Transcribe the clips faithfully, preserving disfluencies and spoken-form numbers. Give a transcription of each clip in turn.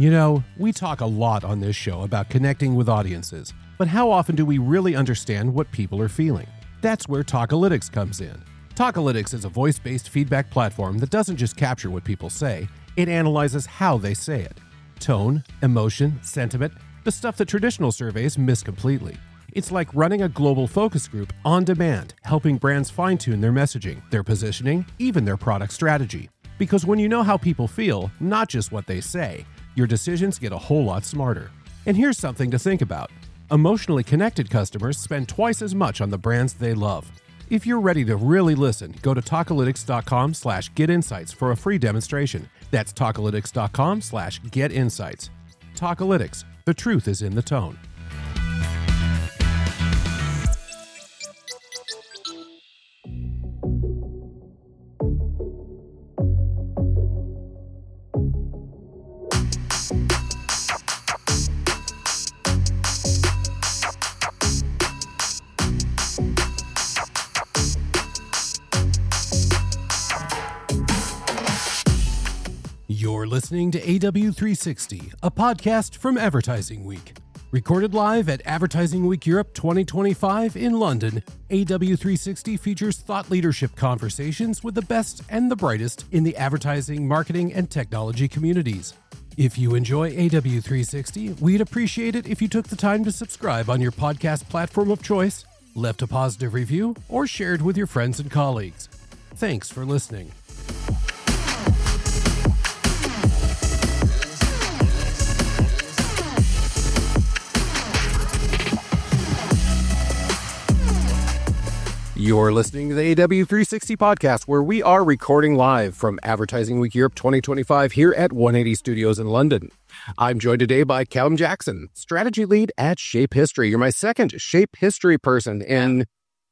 You know, we talk a lot on this show about connecting with audiences, but how often do we really understand what people are feeling? That's where Talkalytics comes in. Talkalytics is a voice-based feedback platform that doesn't just capture what people say, it analyzes how they say it. Tone, emotion, sentiment, the stuff that traditional surveys miss completely. It's like running a global focus group on demand, helping brands fine-tune their messaging, their positioning, even their product strategy. Because when you know how people feel, not just what they say, your decisions get a whole lot smarter. And here's something to think about. Emotionally connected customers spend twice as much on the brands they love. If you're ready to really listen, go to Talkalytics.com slash get insights for a free demonstration. That's Talkalytics.com slash get insights. Talkalytics, the truth is in the tone. You're listening to A W three sixty, a podcast from Advertising Week. Recorded live at Advertising Week Europe twenty twenty-five in London, A W three sixty features thought leadership conversations with the best and the brightest in the advertising, marketing, and technology communities. If you enjoy A W three sixty, we'd appreciate it if you took the time to subscribe on your podcast platform of choice, left a positive review, or shared with your friends and colleagues. Thanks for listening. You're listening to the A W three sixty podcast, where we are recording live from Advertising Week Europe twenty twenty-five here at one eighty Studios in London. I'm joined today by Callum Jackson, strategy lead at Shape History. You're my second Shape History person in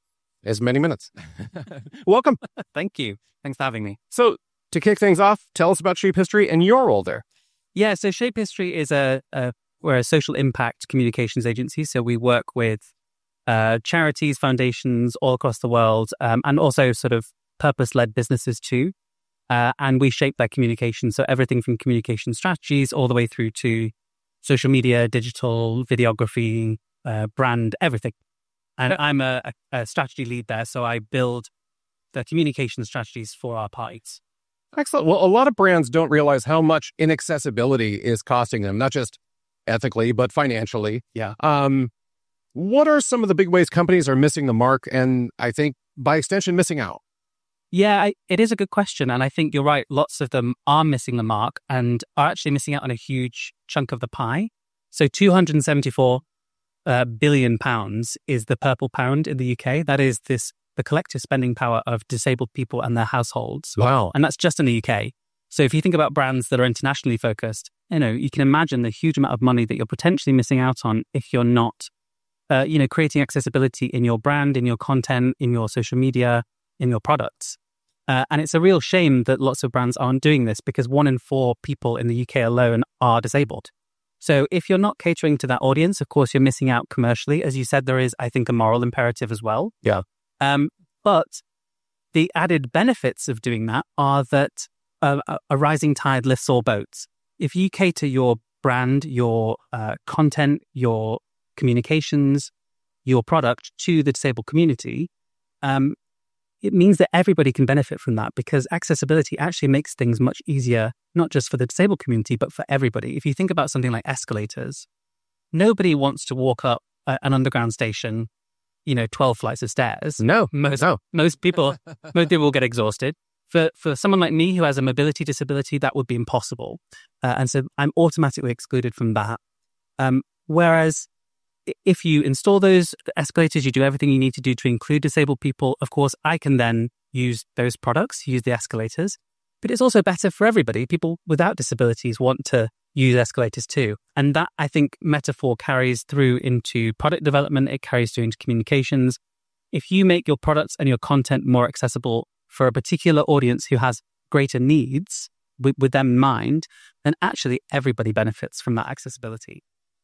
as many minutes. Welcome. Thank you. Thanks for having me. So to kick things off, tell us about Shape History and your role there. Yeah, so Shape History is a, a we're a social impact communications agency. So we work with Uh, charities, foundations all across the world, um, and also sort of purpose-led businesses too. Uh, and we shape their communication. So everything from communication strategies all the way through to social media, digital, videography, uh, brand, everything. And I'm a, a, a strategy lead there. So I build the communication strategies for our parties. Excellent. Well, a lot of brands don't realize how much inaccessibility is costing them, not just ethically, but financially. Yeah. Um, What are some of the big ways companies are missing the mark and, I think, by extension, missing out? Yeah, I, it is a good question. And I think you're right. Lots of them are missing the mark and are actually missing out on a huge chunk of the pie. So two hundred seventy-four uh, billion pounds is the purple pound in the U K. That is this the collective spending power of disabled people and their households. Wow. And that's just in the U K. So if you think about brands that are internationally focused, you know, you can imagine the huge amount of money that you're potentially missing out on if you're not Uh, you know, creating accessibility in your brand, in your content, in your social media, in your products. Uh, and it's a real shame that lots of brands aren't doing this because one in four people in the U K alone are disabled. So if you're not catering to that audience, of course, you're missing out commercially. As you said, there is, I think, a moral imperative as well. Yeah. Um, but the added benefits of doing that are that uh, a rising tide lifts all boats. If you cater your brand, your uh, content, your communications, your product to the disabled community, um, it means that everybody can benefit from that because accessibility actually makes things much easier, not just for the disabled community, but for everybody. If you think about something like escalators, nobody wants to walk up a, an underground station, you know, twelve flights of stairs. No, most, no. most people, most people will get exhausted. For for someone like me who has a mobility disability, that would be impossible. Uh, and so I'm automatically excluded from that. Um, whereas if you install those escalators, you do everything you need to do to include disabled people, of course, I can then use those products, use the escalators. But it's also better for everybody. People without disabilities want to use escalators too. And that, I think, metaphor carries through into product development. It carries through into communications. If you make your products and your content more accessible for a particular audience who has greater needs with, with them in mind, then actually everybody benefits from that accessibility.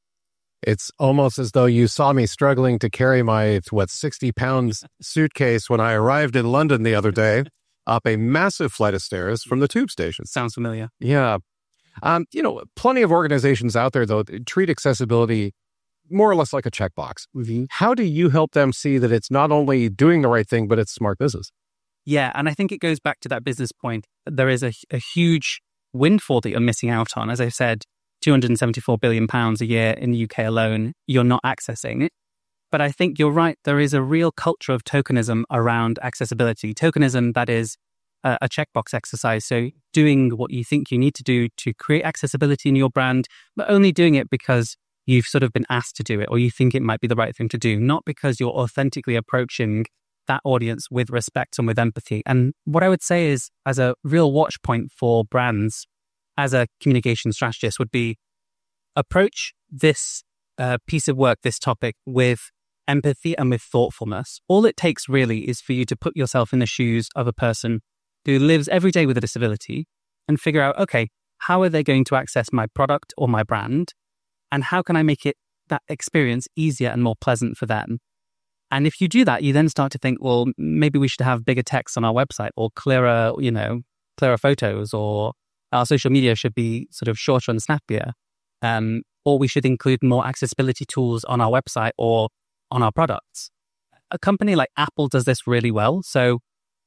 It's almost as though you saw me struggling to carry my, what, sixty pounds suitcase when I arrived in London the other day, up a massive flight of stairs from the tube station. Sounds familiar. Yeah. Um, you know, plenty of organizations out there, though, treat accessibility more or less like a checkbox. Mm-hmm. How do you help them see that it's not only doing the right thing, but it's smart business? Yeah, and I think it goes back to that business point. There is a, a huge windfall that you're missing out on. As I said, two hundred seventy-four billion pounds a year in the U K alone, you're not accessing it. But I think you're right. There is a real culture of tokenism around accessibility. Tokenism, that is a, a checkbox exercise. So doing what you think you need to do to create accessibility in your brand, but only doing it because you've sort of been asked to do it or you think it might be the right thing to do, not because you're authentically approaching that audience with respect and with empathy. And what I would say is, as a real watch point for brands, as a communication strategist, would be approach this uh, piece of work, this topic, with empathy and with thoughtfulness. All it takes really is for you to put yourself in the shoes of a person who lives every day with a disability and figure out, okay, how are they going to access my product or my brand? And how can I make it, that experience, easier and more pleasant for them? And if you do that, you then start to think, well, maybe we should have bigger text on our website or clearer, you know, clearer photos, or our social media should be sort of shorter and snappier. Um, or we should include more accessibility tools on our website or on our products. A company like Apple does this really well. So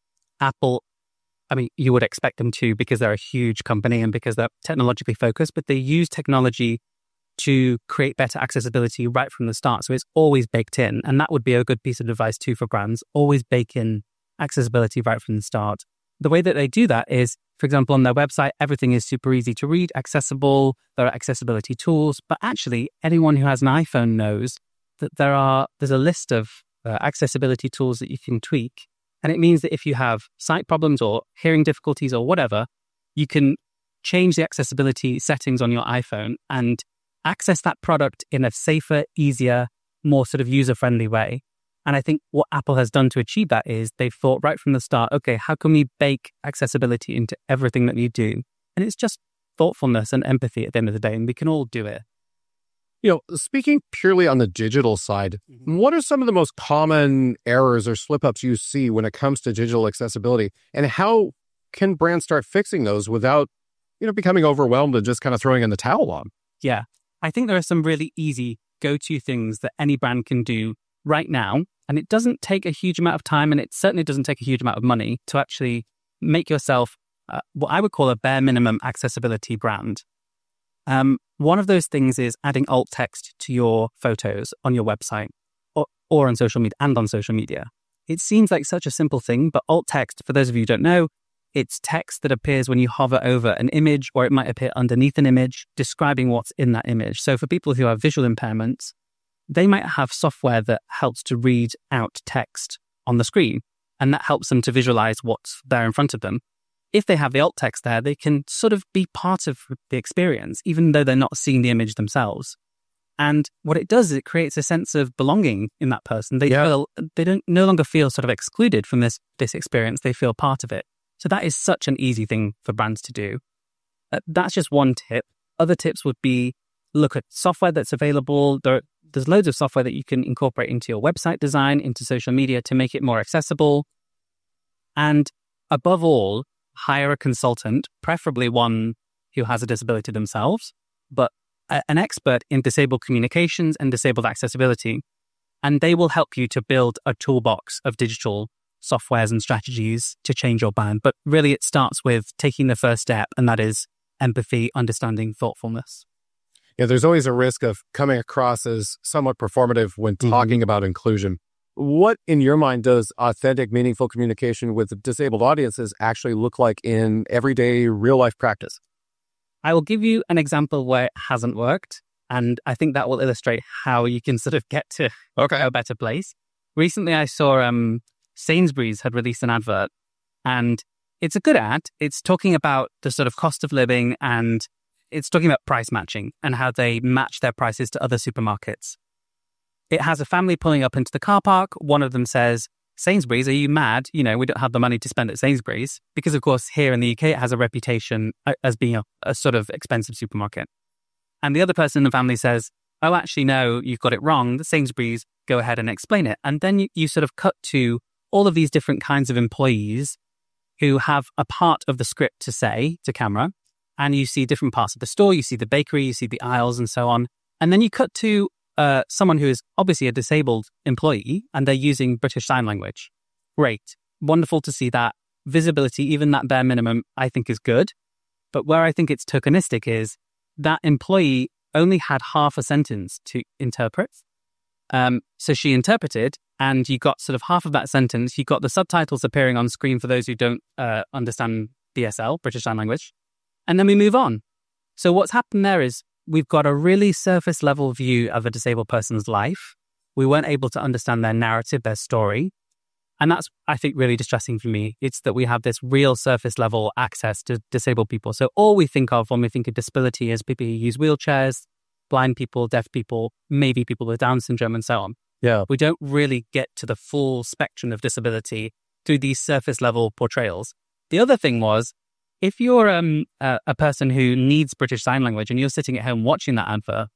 Apple, I mean, you would expect them to because they're a huge company and because they're technologically focused, but they use technology to create better accessibility right from the start. So it's always baked in. And that would be a good piece of advice too for brands. Always bake in accessibility right from the start. The way that they do that is, for example, on their website, everything is super easy to read, accessible. There are accessibility tools. But actually, anyone who has an iPhone knows that there are there's a list of uh, accessibility tools that you can tweak. And it means that if you have sight problems or hearing difficulties or whatever, you can change the accessibility settings on your iPhone and access that product in a safer, easier, more sort of user-friendly way. And I think what Apple has done to achieve that is they've thought right from the start, okay, how can we bake accessibility into everything that we do? And it's just thoughtfulness and empathy at the end of the day, and we can all do it. You know, speaking purely on the digital side, mm-hmm. what are some of the most common errors or slip-ups you see when it comes to digital accessibility? And how can brands start fixing those without, you know, becoming overwhelmed and just kind of throwing in the towel on? Yeah. I think there are some really easy go-to things that any brand can do right now. And it doesn't take a huge amount of time, and it certainly doesn't take a huge amount of money to actually make yourself uh, what I would call a bare minimum accessibility brand. Um, one of those things is adding alt text to your photos on your website or, or on social media and on social media. It seems like such a simple thing, but alt text, for those of you who don't know, it's text that appears when you hover over an image, or it might appear underneath an image describing what's in that image. So for people who have visual impairments, they might have software that helps to read out text on the screen, and that helps them to visualize what's there in front of them. If they have the alt text there, they can sort of be part of the experience, even though they're not seeing the image themselves. And what it does is it creates a sense of belonging in that person. They yeah. feel they don't no longer feel sort of excluded from this this experience. They feel part of it. So that is such an easy thing for brands to do. Uh, that's just one tip. Other tips would be look at software that's available. There, there's loads of software that you can incorporate into your website design, into social media to make it more accessible. And above all, hire a consultant, preferably one who has a disability themselves, but a, an expert in disabled communications and disabled accessibility. And they will help you to build a toolbox of digital softwares and strategies to change your brand. But really, it starts with taking the first step, and that is empathy, understanding, thoughtfulness. Yeah, there's always a risk of coming across as somewhat performative when talking mm-hmm. about inclusion. What, in your mind, does authentic, meaningful communication with disabled audiences actually look like in everyday, real-life practice? I will give you an example where it hasn't worked, and I think that will illustrate how you can sort of get to okay. a better place. Recently, I saw um, Sainsbury's had released an advert, and it's a good ad. It's talking about the sort of cost of living, and it's talking about price matching and how they match their prices to other supermarkets. It has a family pulling up into the car park. One of them says, Sainsbury's, are you mad? You know, we don't have the money to spend at Sainsbury's. Because, of course, here in the U K, it has a reputation as being a, a sort of expensive supermarket. And the other person in the family says, oh, actually, no, you've got it wrong. The Sainsbury's, go ahead and explain it. And then you, you sort of cut to all of these different kinds of employees who have a part of the script to say to camera. and you see different parts of the store. You see the bakery, you see the aisles and so on. And then you cut to uh, someone who is obviously a disabled employee and they're using British Sign Language. Great. Wonderful to see that. Visibility, even that bare minimum, I think is good. But where I think it's tokenistic is that employee only had half a sentence to interpret. Um, so she interpreted, and you got sort of half of that sentence. You got the subtitles appearing on screen for those who don't uh, understand B S L, British Sign Language. And then we move on. So what's happened there is we've got a really surface level view of a disabled person's life. We weren't able to understand their narrative, their story. And that's, I think, really distressing for me. It's that we have this real surface level access to disabled people. So all we think of when we think of disability is people who use wheelchairs, blind people, deaf people, maybe people with Down syndrome and so on. Yeah. We don't really get to the full spectrum of disability through these surface level portrayals. The other thing was, if you're um, a, a person who needs British Sign Language and you're sitting at home watching that advert,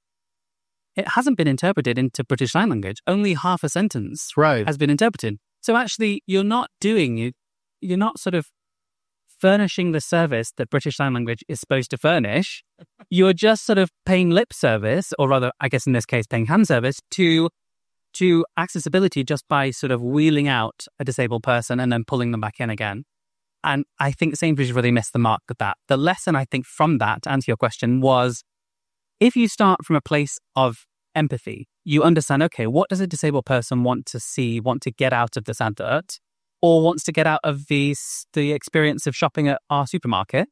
it hasn't been interpreted into British Sign Language. Only half a sentence Right. has been interpreted. So actually, you're not doing, you, you're not sort of furnishing the service that British Sign Language is supposed to furnish. You're just sort of paying lip service, or rather, I guess in this case, paying hand service to to accessibility just by sort of wheeling out a disabled person and then pulling them back in again. And I think Sainsbury's really missed the mark with that. The lesson, I think, from that, to answer your question, was if you start from a place of empathy, you understand, okay, what does a disabled person want to see, want to get out of this advert, or wants to get out of the, the experience of shopping at our supermarket,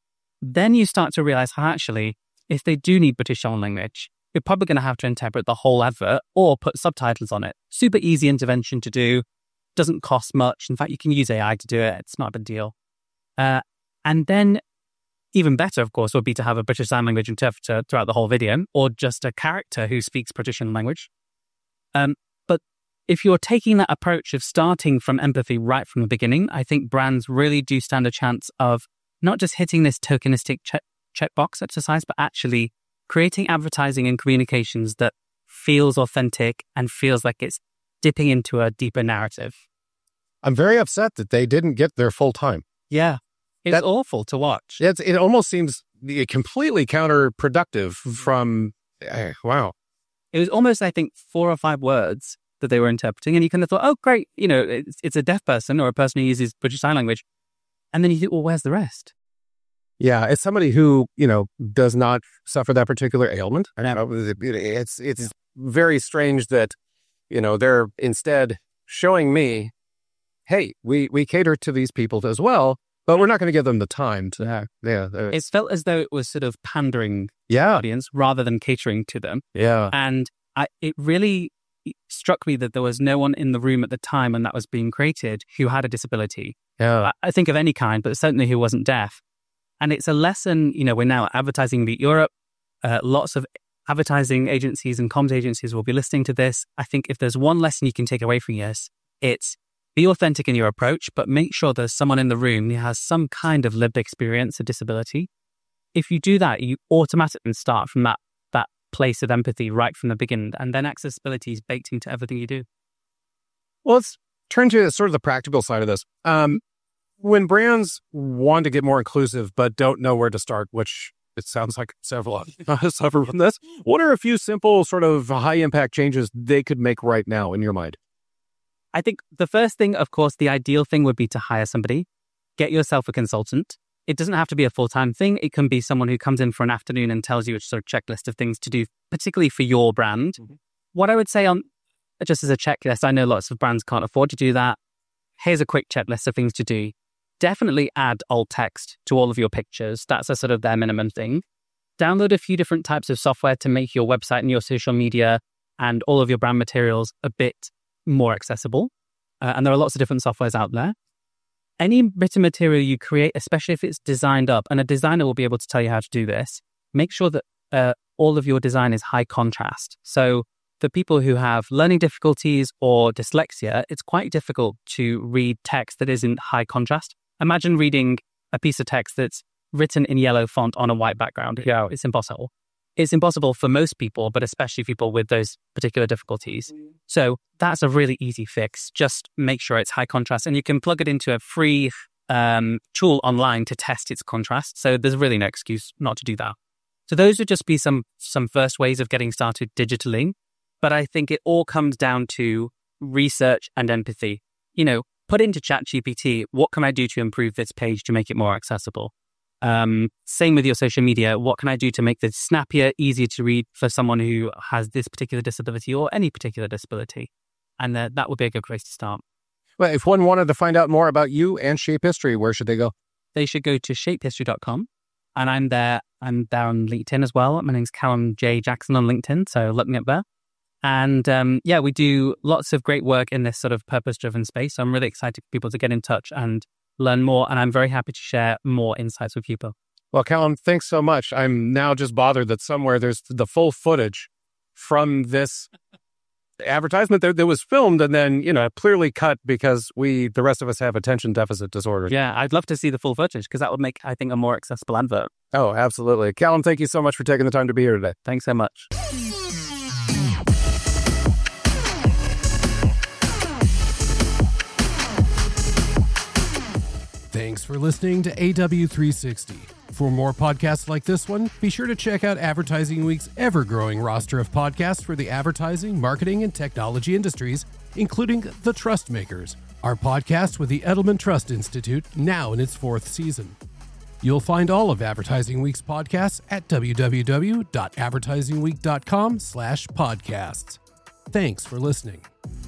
then you start to realize how actually, if they do need British Sign Language, you're probably going to have to interpret the whole advert or put subtitles on it. Super easy intervention to do. Doesn't cost much. In fact, you can use A I to do it. It's not a big deal. Uh, and then even better, of course, would be to have a British Sign Language interpreter throughout the whole video, or just a character who speaks British Sign Language. Um, but if you're taking that approach of starting from empathy right from the beginning, I think brands really do stand a chance of not just hitting this tokenistic check checkbox exercise, but actually creating advertising and communications that feels authentic and feels like it's dipping into a deeper narrative. I'm very upset that they didn't get their full time. Yeah. It's That- awful to watch. It's, it almost seems completely counterproductive from, eh, wow. It was almost, I think, four or five words that they were interpreting. And you kind of thought, oh, great, you know, it's, it's a deaf person or a person who uses British Sign Language. And then you think, well, where's the rest? Yeah, as somebody who, you know, does not suffer that particular ailment, I know it's it's very strange that, you know, they're instead showing me, hey, we, we cater to these people as well, but we're not going to give them the time to, yeah, yeah. It felt as though it was sort of pandering Yeah, audience rather than catering to them. yeah. And I, it really struck me that there was no one in the room at the time when that was being created who had a disability. Yeah. I, I think of any kind, but certainly who wasn't deaf. And it's a lesson, you know, we're now at Advertising Beat Europe. Uh, lots of advertising agencies and comms agencies will be listening to this. I think if there's one lesson you can take away from this, it's be authentic in your approach, but make sure there's someone in the room who has some kind of lived experience of disability. If you do that, you automatically start from that that place of empathy right from the beginning, and then accessibility is baked into everything you do. Well, let's turn to sort of the practical side of this. Um, when brands want to get more inclusive but don't know where to start, which it sounds like several of us suffer from this, what are a few simple sort of high-impact changes they could make right now in your mind? I think the first thing, of course, the ideal thing would be to hire somebody, get yourself a consultant. It doesn't have to be a full-time thing. It can be someone who comes in for an afternoon and tells you a sort of checklist of things to do, particularly for your brand. Mm-hmm. What I would say on just as a checklist, I know lots of brands can't afford to do that. Here's a quick checklist of things to do. Definitely add alt text to all of your pictures. That's a sort of their minimum thing. Download a few different types of software to make your website and your social media and all of your brand materials a bit more accessible. Uh, and there are lots of different softwares out there. Any bit of material you create, especially if it's designed up, and a designer will be able to tell you how to do this, make sure that uh, all of your design is high contrast. So for people who have learning difficulties or dyslexia, it's quite difficult to read text that isn't high contrast. Imagine reading a piece of text that's written in yellow font on a white background. Yeah, it's impossible. It's impossible for most people, but especially people with those particular difficulties. So that's a really easy fix. Just make sure it's high contrast, and you can plug it into a free um, tool online to test its contrast. So there's really no excuse not to do that. So those would just be some some first ways of getting started digitally. But I think it all comes down to research and empathy. You know, put into ChatGPT, what can I do to improve this page to make it more accessible? Um, same with your social media. What can I do to make this snappier, easier to read for someone who has this particular disability or any particular disability? And uh, that would be a good place to start. Well, if one wanted to find out more about you and Shape History, where should they go? They should go to shape history dot com. And I'm there. I'm there on LinkedIn as well. My name's Callum J. Jackson on LinkedIn. So look me up there. And um, yeah, we do lots of great work in this sort of purpose-driven space. So I'm really excited for people to get in touch and learn more. And I'm very happy to share more insights with people. Well, Callum, thanks so much. I'm now just bothered that somewhere there's the full footage from this advertisement that, that was filmed and then, you know, clearly cut because we, the rest of us have attention deficit disorder. Yeah, I'd love to see the full footage because that would make, I think, a more accessible advert. Oh, absolutely. Callum, thank you so much for taking the time to be here today. Thanks so much. Thanks for listening to A W three sixty. For more podcasts like this one, be sure to check out Advertising Week's ever-growing roster of podcasts for the advertising, marketing, and technology industries, including The Trust Makers, our podcast with the Edelman Trust Institute, now in its fourth season. You'll find all of Advertising Week's podcasts at w w w dot advertising week dot com slash podcasts. Thanks for listening.